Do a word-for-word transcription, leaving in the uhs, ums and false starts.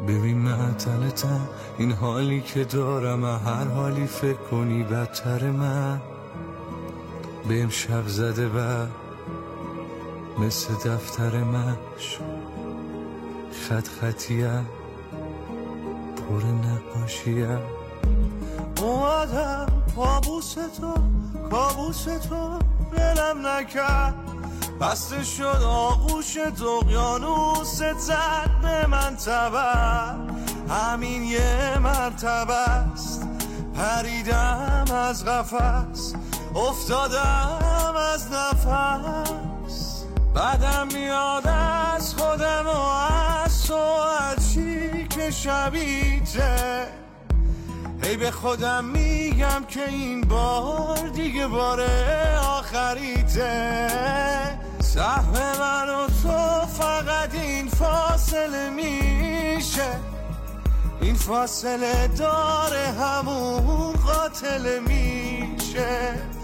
ببین معطلتم، این حالی که دارم هر حالی فکر کنی بدتر من بهم شب زده و مثل دفتر مش خط خطیم پر نقاشیم. اومدم کابوس تو کابوس تو دلم نکرد، بسته شد آغوش اقیانوست زد به من تبر. همین یه مرتبه است پریدم از قفس، افتادم از نفس. بعدم میاد از خودم و از تو هرچی که شبیته، هی به خودم میگم که این بار دیگه بار آخریته. سهم من و تو فقط این فاصله میشه، این فاصله داره همون قاتل میشه.